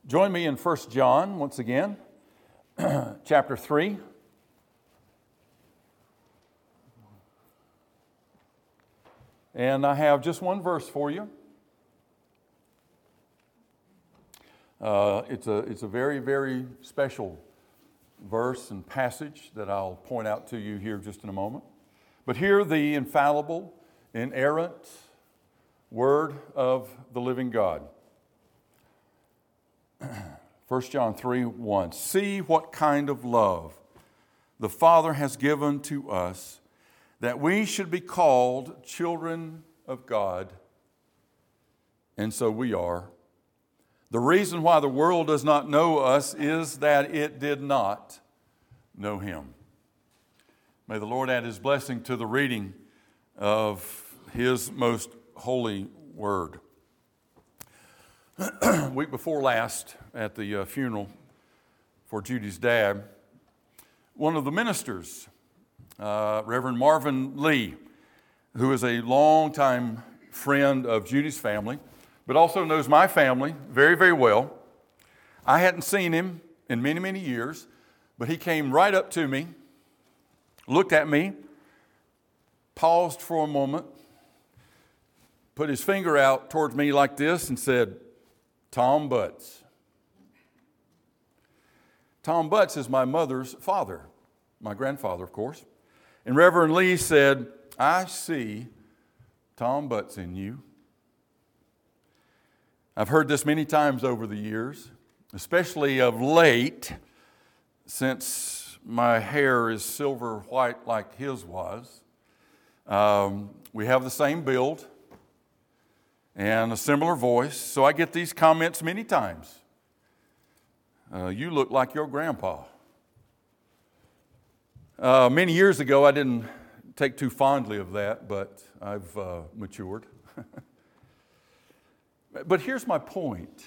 Join me in 1 John once again, chapter 3. And I have just one verse for you. It's a very, very special verse and passage that I'll point out to you here just in a moment. But hear the infallible, inerrant word of the living God. 1 John 3:1. See what kind of love the Father has given to us, that we should be called children of God. And so we are. The reason why the world does not know us is that it did not know Him. May the Lord add His blessing to the reading of His most holy word. Week before last, at the funeral for Judy's dad, one of the ministers, Reverend Marvin Lee, who is a longtime friend of Judy's family, but also knows my family very, very well. I hadn't seen him in many, many years, but he came right up to me, looked at me, paused for a moment, put his finger out towards me like this and said, "Tom Butts." Tom Butts is my mother's father, my grandfather, of course. And Reverend Lee said, "I see Tom Butts in you." I've heard this many times over the years, especially of late, since my hair is silver white like his was. We have the same build and a similar voice, so I get these comments many times. You look like your grandpa. Many years ago, I didn't take too fondly of that, but I've matured. But here's my point.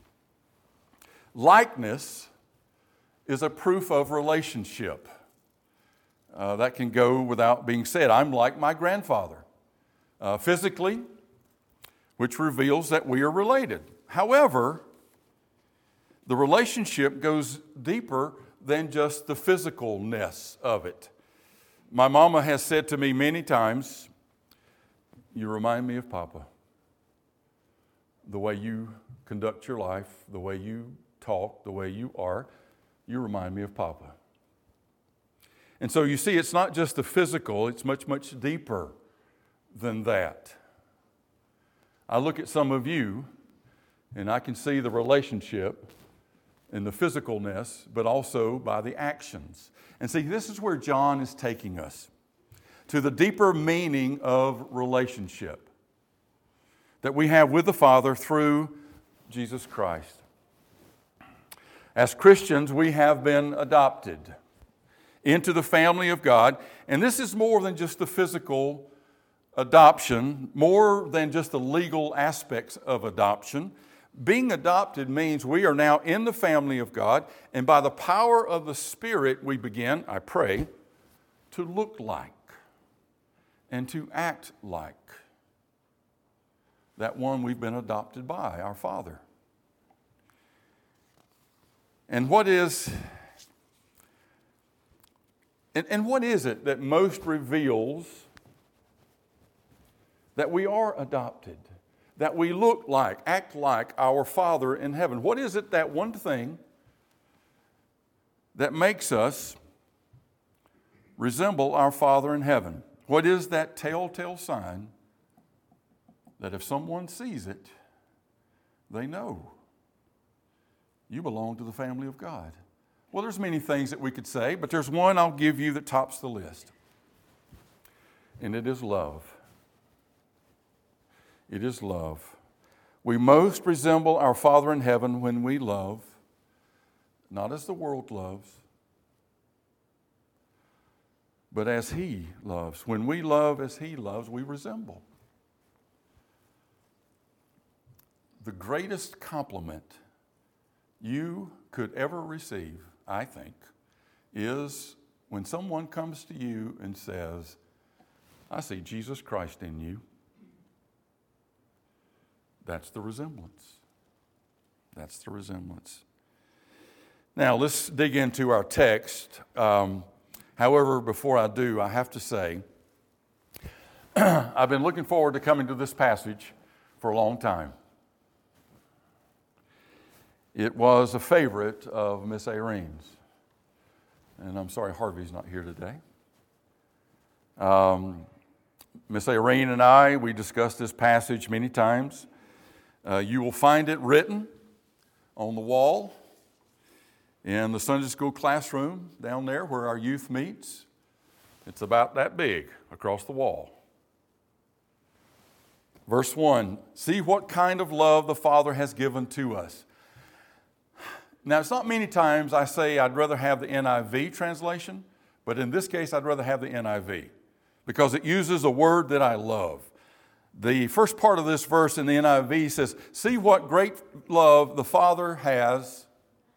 Likeness is a proof of relationship. That can go without being said. I'm like my grandfather, physically, which reveals that we are related. However, the relationship goes deeper than just the physicalness of it. My mama has said to me many times, "You remind me of Papa. The way you conduct your life, the way you talk, the way you are, you remind me of Papa." And so you see, it's not just the physical, it's much, much deeper than that. I look at some of you, and I can see the relationship in the physicalness, but also by the actions. And see, this is where John is taking us, to the deeper meaning of relationship that we have with the Father through Jesus Christ. As Christians, we have been adopted into the family of God, and this is more than just the physical adoption, more than just the legal aspects of adoption. Being adopted means we are now in the family of God, and by the power of the Spirit, we begin, I pray, to look like and to act like that one we've been adopted by, our Father. And what is it that most reveals that we are adopted, that we look like, act like our Father in heaven? What is it, that one thing that makes us resemble our Father in heaven? What is that telltale sign that if someone sees it, they know you belong to the family of God? Well, there's many things that we could say, but there's one I'll give you that tops the list, and it is love. It is love. We most resemble our Father in heaven when we love, not as the world loves, but as He loves. When we love as He loves, we resemble. The greatest compliment you could ever receive, I think, is when someone comes to you and says, "I see Jesus Christ in you." That's the resemblance. That's the resemblance. Now, let's dig into our text. However, before I do, I have to say, I've been looking forward to coming to this passage for a long time. It was a favorite of Miss Irene's. And I'm sorry Harvey's not here today. Miss Irene and I, we discussed this passage many times. You will find it written on the wall in the Sunday school classroom down there where our youth meets. It's about that big across the wall. Verse 1, see what kind of love the Father has given to us. Now, it's not many times I say I'd rather have the NIV translation, but in this case, I'd rather have the NIV because it uses a word that I love. The first part of this verse in the NIV says, see what great love the Father has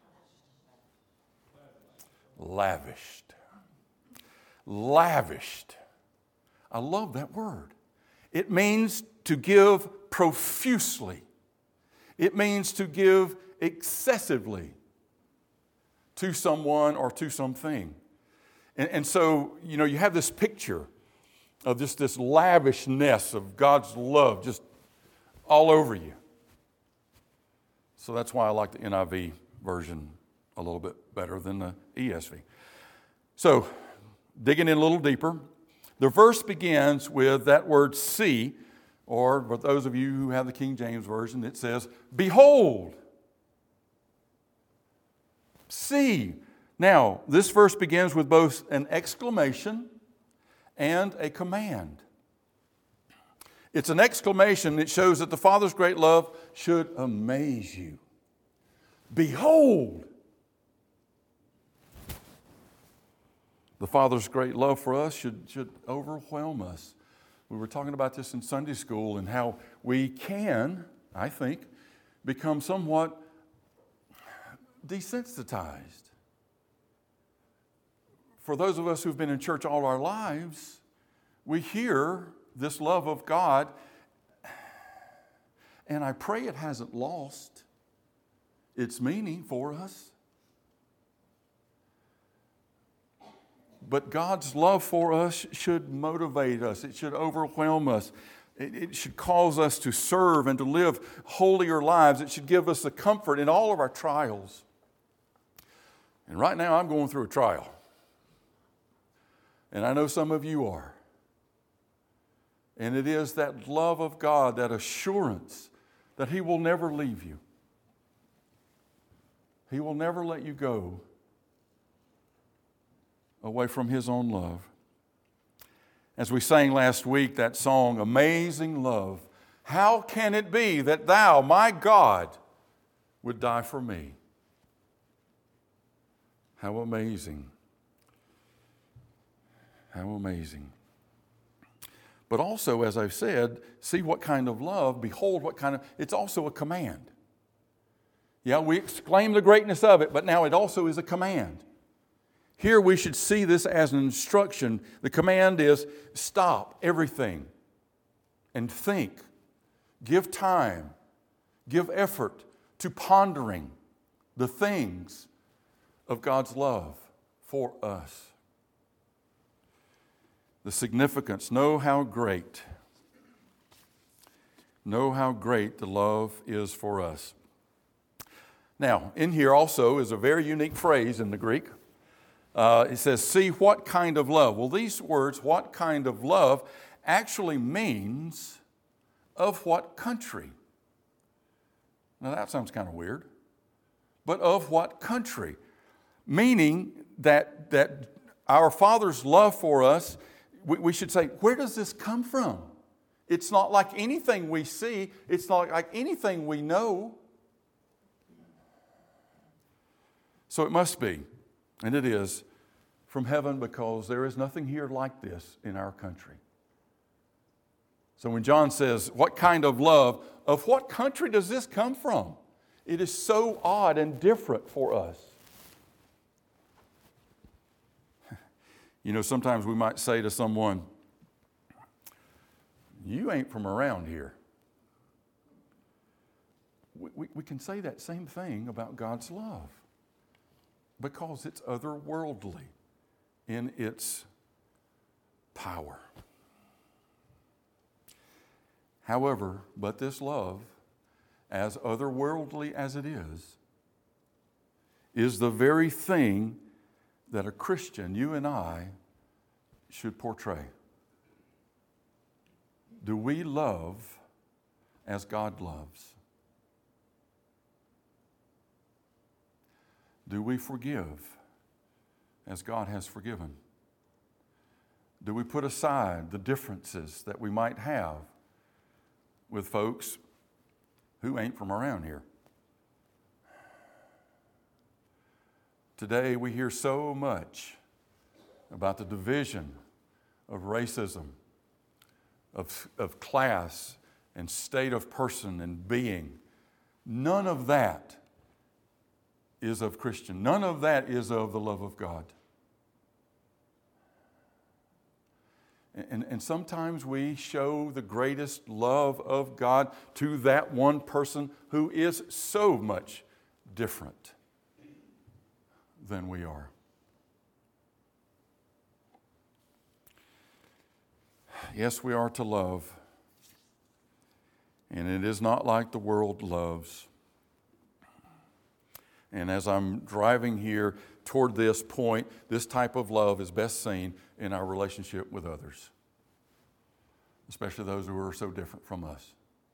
lavished. Lavished. I love that word. It means to give profusely. It means to give excessively to someone or to something. And so, you have this picture of just this lavishness of God's love just all over you. So that's why I like the NIV version a little bit better than the ESV. So, digging in a little deeper, the verse begins with that word see, or for those of you who have the King James Version, it says, behold. See. Now, this verse begins with both an exclamation and a command. It's an exclamation that shows that the Father's great love should amaze you. Behold. The Father's great love for us should overwhelm us. We were talking about this in Sunday school and how we can, I think, become somewhat desensitized. For those of us who've been in church all our lives, we hear this love of God, and I pray it hasn't lost its meaning for us. But God's love for us should motivate us. It should overwhelm us. It should cause us to serve and to live holier lives. It should give us the comfort in all of our trials. And right now I'm going through a trial. And I know some of you are. And it is that love of God, that assurance that He will never leave you. He will never let you go away from His own love. As we sang last week, that song, Amazing Love, how can it be that Thou, my God, would die for me? How amazing. How amazing. But also, as I've said, see what kind of love, behold what kind of, it's also a command. Yeah, we exclaim the greatness of it, but now it also is a command. Here we should see this as an instruction. The command is stop everything and think. Give time, give effort to pondering the things of God's love for us. The significance, know how great the love is for us. Now, in here also is a very unique phrase in the Greek. It says, see what kind of love. Well, these words, what kind of love, actually means of what country. Now, that sounds kind of weird. But of what country? Meaning that our Father's love for us, we should say, where does this come from? It's not like anything we see. It's not like anything we know. So it must be, and it is, from heaven, because there is nothing here like this in our country. So when John says, what kind of love, of what country does this come from? It is so odd and different for us. Sometimes we might say to someone, you ain't from around here. we can say that same thing about God's love because it's otherworldly in its power. However, but this love, as otherworldly as it is the very thing that a Christian, you and I, should portray. Do we love as God loves? Do we forgive as God has forgiven? Do we put aside the differences that we might have with folks who ain't from around here? Today we hear so much about the division of racism, of class and state of person and being. None of that is of Christian. None of that is of the love of God. And sometimes we show the greatest love of God to that one person who is so much different than we are. Yes, we are to love, and it is not like the world loves. And as I'm driving here toward this point, this type of love is best seen in our relationship with others, especially those who are so different from us.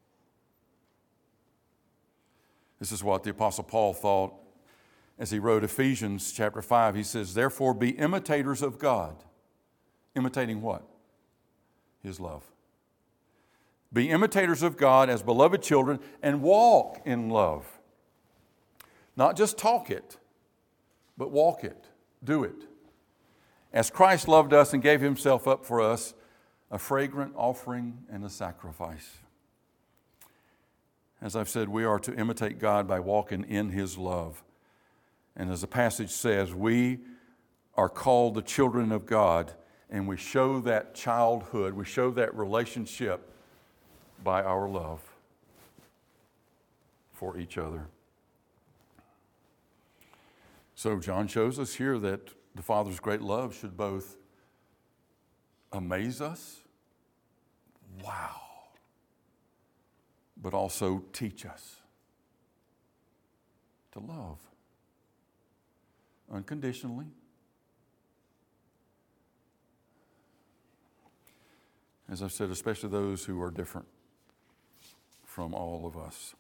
This is what the Apostle Paul thought as he wrote Ephesians chapter 5. He says, "Therefore be imitators of God." Imitating what? His love. Be imitators of God as beloved children and walk in love. Not just talk it, but walk it. Do it. As Christ loved us and gave himself up for us, a fragrant offering and a sacrifice. As I've said, we are to imitate God by walking in his love. And as the passage says, we are called the children of God, and we show that childhood, we show that relationship by our love for each other. So John shows us here that the Father's great love should both amaze us, wow, but also teach us to love unconditionally. As I've said, especially those who are different from all of us.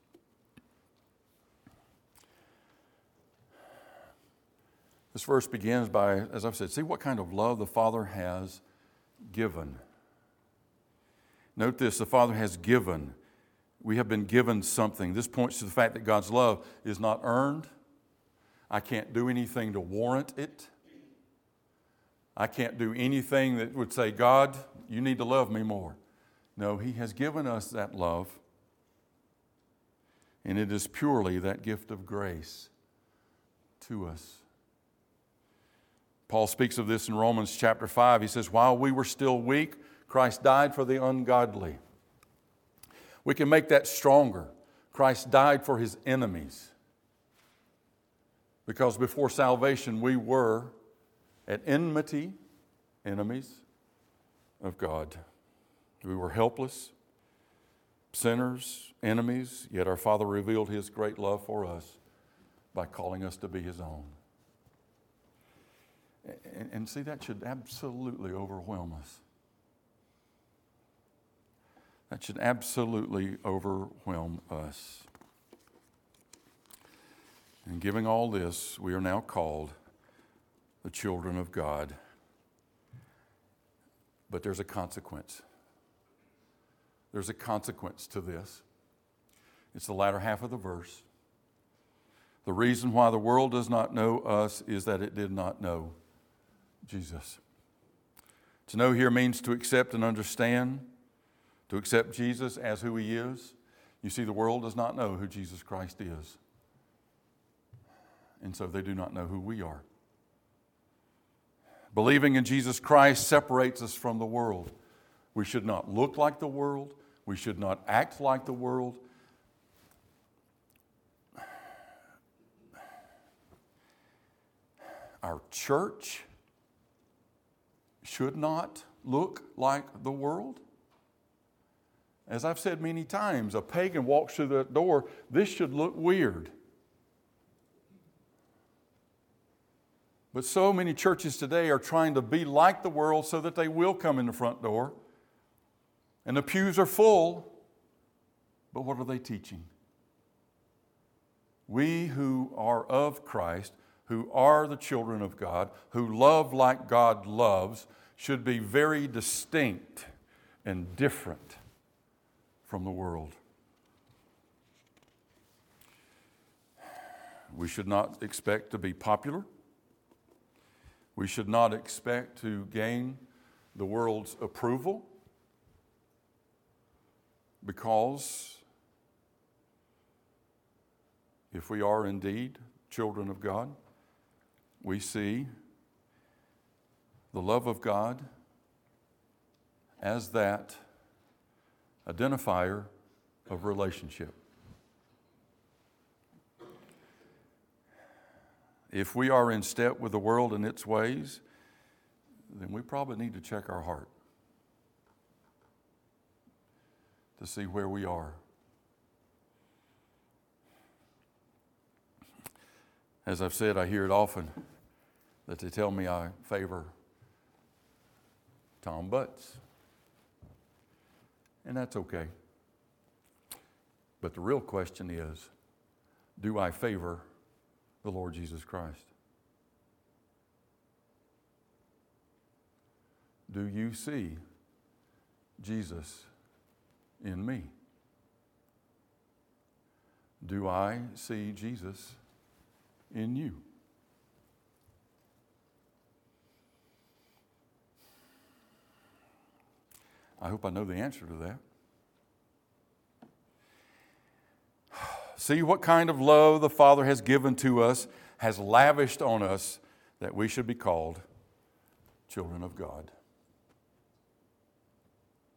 This verse begins by, as I've said, see what kind of love the Father has given. Note this, the Father has given. We have been given something. This points to the fact that God's love is not earned. I can't do anything to warrant it. I can't do anything that would say, God, you need to love me more. No, he has given us that love, and it is purely that gift of grace to us. Paul speaks of this in Romans chapter 5. He says, while we were still weak, Christ died for the ungodly. We can make that stronger. Christ died for his enemies. Because before salvation, we were at enmity, enemies of God. We were helpless, sinners, enemies, yet our Father revealed his great love for us by calling us to be his own. And see, that should absolutely overwhelm us. That should absolutely overwhelm us. And giving all this, we are now called the children of God. But there's a consequence. There's a consequence to this. It's the latter half of the verse. The reason why the world does not know us is that it did not know Jesus. To know here means to accept and understand, to accept Jesus as who he is. You see, the world does not know who Jesus Christ is. And so they do not know who we are. Believing in Jesus Christ separates us from the world. We should not look like the world. We should not act like the world. our church should not look like the world? As I've said many times, a pagan walks through the door, this should look weird. But so many churches today are trying to be like the world so that they will come in the front door. And the pews are full, but what are they teaching? We who are of Christ, who are the children of God, who love like God loves, should be very distinct and different from the world. We should not expect to be popular. We should not expect to gain the world's approval, because if we are indeed children of God, we see the love of God as that identifier of relationship. If we are in step with the world and its ways, then we probably need to check our heart to see where we are. As I've said, I hear it often that they tell me I favor Tom Butts. And that's okay. But the real question is, do I favor the Lord Jesus Christ? Do you see Jesus in me? Do I see Jesus in you? I hope I know the answer to that. See what kind of love the Father has given to us, has lavished on us, that we should be called children of God.